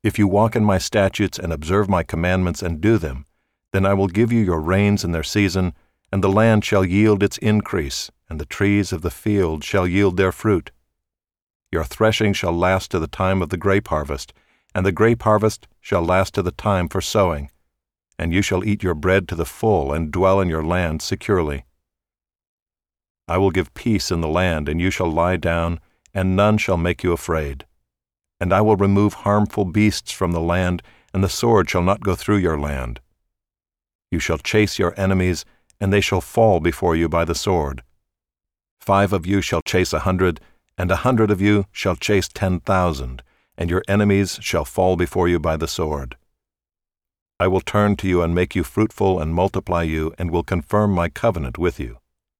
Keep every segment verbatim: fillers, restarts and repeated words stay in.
If you walk in my statutes and observe my commandments and do them, then I will give you your rains in their season, and the land shall yield its increase, and the trees of the field shall yield their fruit. Your threshing shall last to the time of the grape harvest, and the grape harvest shall last to the time for sowing, and you shall eat your bread to the full and dwell in your land securely. I will give peace in the land, and you shall lie down, and none shall make you afraid. And I will remove harmful beasts from the land, and the sword shall not go through your land. You shall chase your enemies, and they shall fall before you by the sword. Five of you shall chase a hundred, and a hundred of you shall chase ten thousand, and your enemies shall fall before you by the sword. I will turn to you and make you fruitful and multiply you, and will confirm my covenant with you.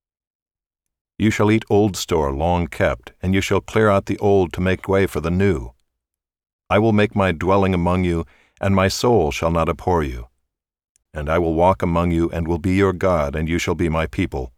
You shall eat old store long kept, and you shall clear out the old to make way for the new. I will make my dwelling among you, and my soul shall not abhor you. And I will walk among you, and will be your God, and you shall be my people.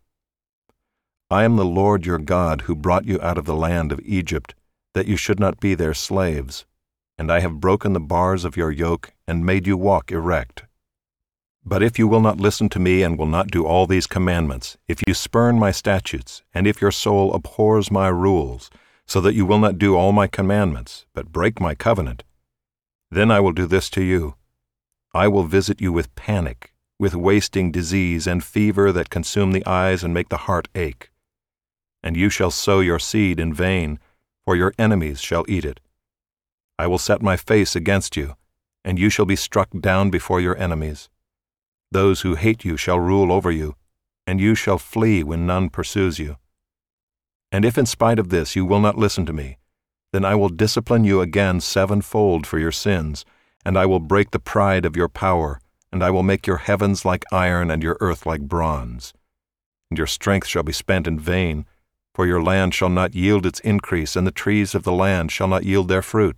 I am the Lord your God, who brought you out of the land of Egypt, that you should not be their slaves. And I have broken the bars of your yoke, and made you walk erect. But if you will not listen to me and will not do all these commandments, if you spurn my statutes, and if your soul abhors my rules, so that you will not do all my commandments, but break my covenant, then I will do this to you. I will visit you with panic, with wasting disease and fever that consume the eyes and make the heart ache. And you shall sow your seed in vain, for your enemies shall eat it. I will set my face against you, and you shall be struck down before your enemies. Those who hate you shall rule over you, and you shall flee when none pursues you. And if in spite of this you will not listen to me, then I will discipline you again sevenfold for your sins, and I will break the pride of your power, and I will make your heavens like iron and your earth like bronze. And your strength shall be spent in vain, for your land shall not yield its increase, and the trees of the land shall not yield their fruit.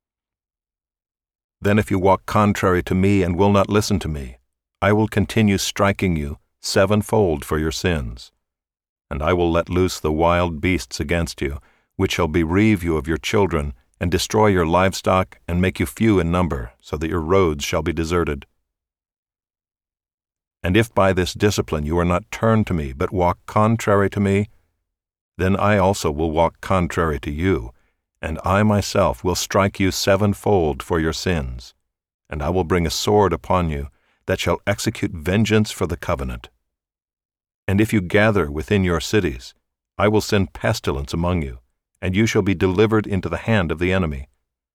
Then if you walk contrary to me and will not listen to me, I will continue striking you sevenfold for your sins. And I will let loose the wild beasts against you, which shall bereave you of your children, and destroy your livestock, and make you few in number, so that your roads shall be deserted. And if by this discipline you are not turned to me, but walk contrary to me, then I also will walk contrary to you, and I myself will strike you sevenfold for your sins. And I will bring a sword upon you, that shall execute vengeance for the covenant. And if you gather within your cities, I will send pestilence among you, and you shall be delivered into the hand of the enemy.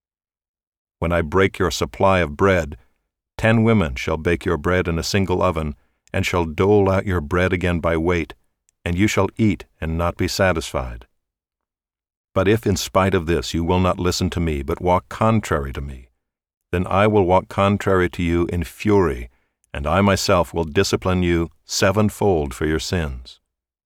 When I break your supply of bread, ten women shall bake your bread in a single oven, and shall dole out your bread again by weight, and you shall eat and not be satisfied. But if in spite of this you will not listen to me, but walk contrary to me, then I will walk contrary to you in fury, and I myself will discipline you sevenfold for your sins.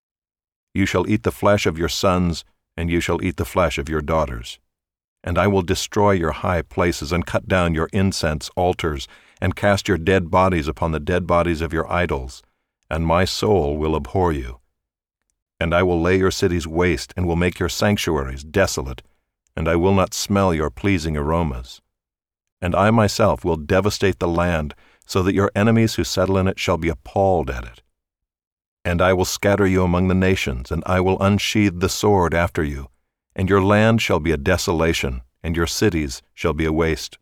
You shall eat the flesh of your sons, and you shall eat the flesh of your daughters. And I will destroy your high places, and cut down your incense altars, and cast your dead bodies upon the dead bodies of your idols, and my soul will abhor you. And I will lay your cities waste, and will make your sanctuaries desolate, and I will not smell your pleasing aromas. And I myself will devastate the land, so that your enemies who settle in it shall be appalled at it. And I will scatter you among the nations, and I will unsheathe the sword after you, and your land shall be a desolation, and your cities shall be a waste.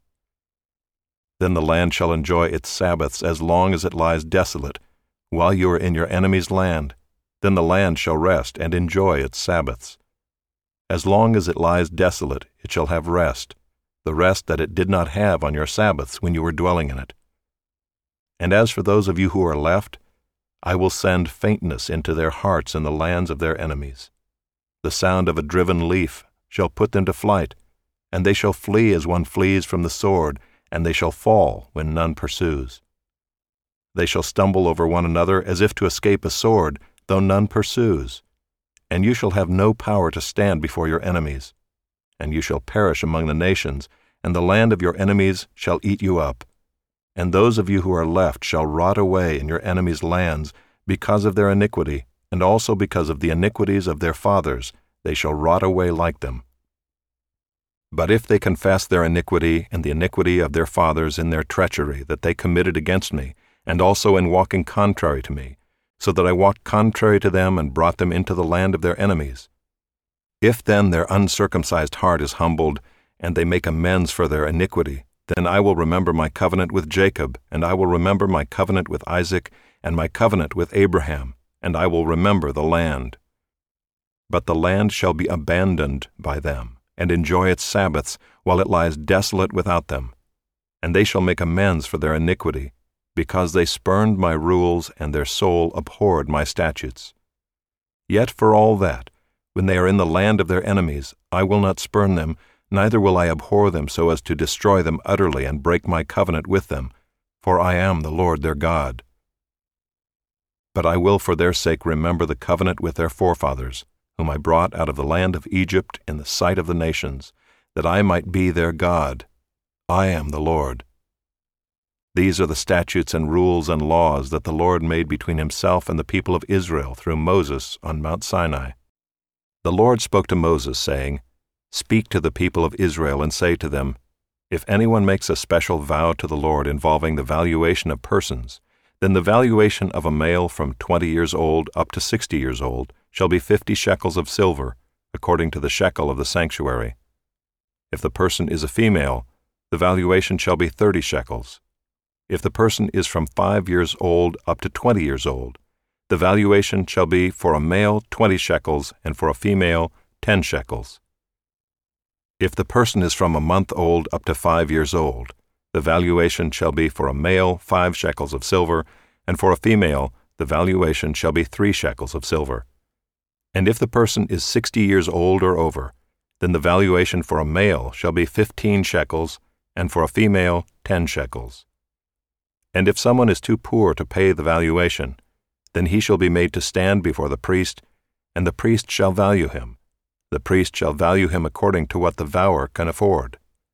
Then the land shall enjoy its Sabbaths as long as it lies desolate, while you are in your enemy's land. Then the land shall rest and enjoy its Sabbaths. As long as it lies desolate, it shall have rest, the rest that it did not have on your Sabbaths when you were dwelling in it. And as for those of you who are left, I will send faintness into their hearts in the lands of their enemies. The sound of a driven leaf shall put them to flight, and they shall flee as one flees from the sword, and they shall fall when none pursues. They shall stumble over one another as if to escape a sword, though none pursues. And you shall have no power to stand before your enemies. And you shall perish among the nations, and the land of your enemies shall eat you up. And those of you who are left shall rot away in your enemies' lands because of their iniquity, and also because of the iniquities of their fathers, they shall rot away like them. But if they confess their iniquity and the iniquity of their fathers in their treachery that they committed against me, and also in walking contrary to me, so that I walked contrary to them and brought them into the land of their enemies, if then their uncircumcised heart is humbled, and they make amends for their iniquity, then I will remember my covenant with Jacob, and I will remember my covenant with Isaac, and my covenant with Abraham, and I will remember the land. But the land shall be abandoned by them, and enjoy its Sabbaths, while it lies desolate without them. And they shall make amends for their iniquity, because they spurned my rules, and their soul abhorred my statutes. Yet for all that, when they are in the land of their enemies, I will not spurn them, neither will I abhor them so as to destroy them utterly and break my covenant with them, for I am the Lord their God. But I will for their sake remember the covenant with their forefathers, whom I brought out of the land of Egypt in the sight of the nations, that I might be their God. I am the Lord. These are the statutes and rules and laws that the Lord made between himself and the people of Israel through Moses on Mount Sinai. The Lord spoke to Moses, saying, Speak to the people of Israel and say to them, If anyone makes a special vow to the Lord involving the valuation of persons, then the valuation of a male from twenty years old up to sixty years old shall be fifty shekels of silver, according to the shekel of the sanctuary. If the person is a female, the valuation shall be thirty shekels. If the person is from five years old up to twenty years old, the valuation shall be for a male twenty shekels, and for a female ten shekels. If the person is from a month old up to five years old, the valuation shall be for a male five shekels of silver, and for a female the valuation shall be three shekels of silver. And if the person is sixty years old or over, then the valuation for a male shall be fifteen shekels, and for a female ten shekels. And if someone is too poor to pay the valuation, then he shall be made to stand before the priest, and the priest shall value him. The priest shall value him according to what the vower can afford.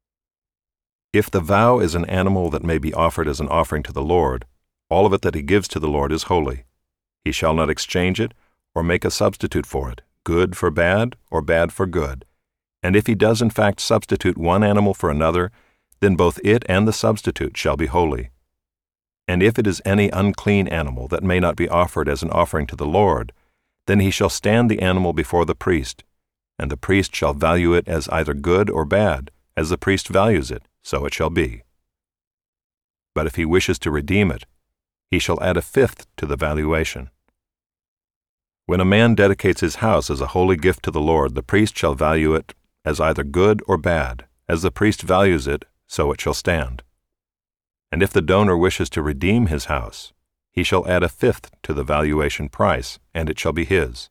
If the vow is an animal that may be offered as an offering to the Lord, all of it that he gives to the Lord is holy. He shall not exchange it or make a substitute for it, good for bad or bad for good. And if he does in fact substitute one animal for another, then both it and the substitute shall be holy. And if it is any unclean animal that may not be offered as an offering to the Lord, then he shall stand the animal before the priest, and the priest shall value it as either good or bad, as the priest values it, so it shall be. But if he wishes to redeem it, he shall add a fifth to the valuation. When a man dedicates his house as a holy gift to the Lord, the priest shall value it as either good or bad, as the priest values it, so it shall stand. And if the donor wishes to redeem his house, he shall add a fifth to the valuation price, and it shall be his.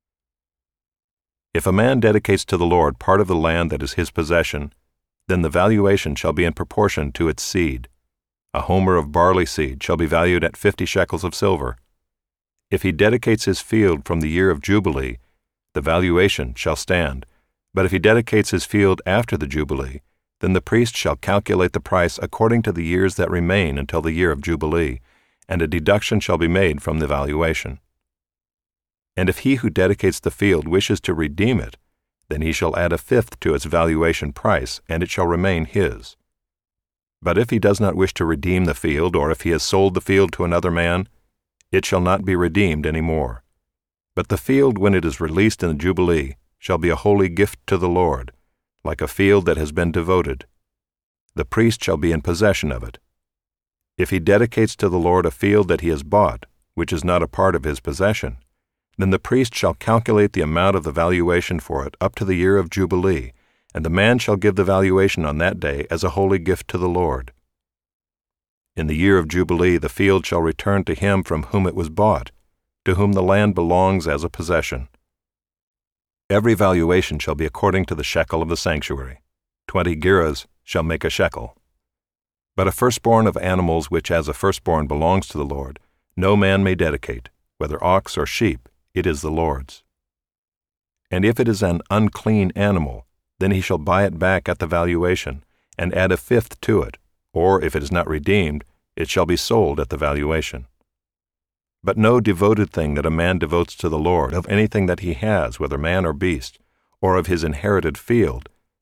If a man dedicates to the Lord part of the land that is his possession, then the valuation shall be in proportion to its seed. A homer of barley seed shall be valued at fifty shekels of silver. If he dedicates his field from the year of Jubilee, the valuation shall stand. But if he dedicates his field after the Jubilee, then the priest shall calculate the price according to the years that remain until the year of Jubilee, and a deduction shall be made from the valuation. And if he who dedicates the field wishes to redeem it, then he shall add a fifth to its valuation price, and it shall remain his. But if he does not wish to redeem the field, or if he has sold the field to another man, it shall not be redeemed any more. But the field, when it is released in the Jubilee, shall be a holy gift to the Lord, like a field that has been devoted. The priest shall be in possession of it. If he dedicates to the Lord a field that he has bought, which is not a part of his possession, then the priest shall calculate the amount of the valuation for it up to the year of Jubilee, and the man shall give the valuation on that day as a holy gift to the Lord. In the year of Jubilee the field shall return to him from whom it was bought, to whom the land belongs as a possession. Every valuation shall be according to the shekel of the sanctuary. Twenty gerahs shall make a shekel. But a firstborn of animals which as a firstborn belongs to the Lord, no man may dedicate, whether ox or sheep, it is the Lord's. And if it is an unclean animal, then he shall buy it back at the valuation, and add a fifth to it, or if it is not redeemed, it shall be sold at the valuation. But no devoted thing that a man devotes to the Lord, of anything that he has, whether man or beast, or of his inherited field,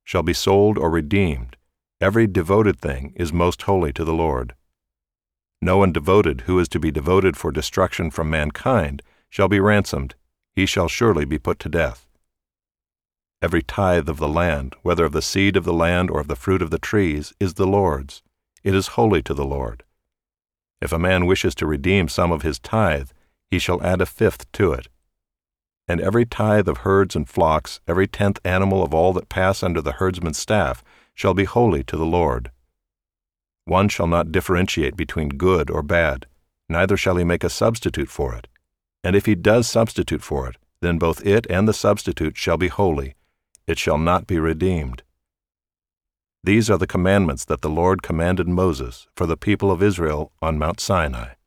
shall be sold or redeemed. Every devoted thing is most holy to the Lord. No one devoted who is to be devoted for destruction from mankind shall be ransomed. He shall surely be put to death. Every tithe of the land, whether of the seed of the land or of the fruit of the trees, is the Lord's. It is holy to the Lord. If a man wishes to redeem some of his tithe, he shall add a fifth to it. And every tithe of herds and flocks, every tenth animal of all that pass under the herdsman's staff, shall be holy to the Lord. One shall not differentiate between good or bad, neither shall he make a substitute for it. And if he does substitute for it, then both it and the substitute shall be holy. It shall not be redeemed. These are the commandments that the Lord commanded Moses for the people of Israel on Mount Sinai.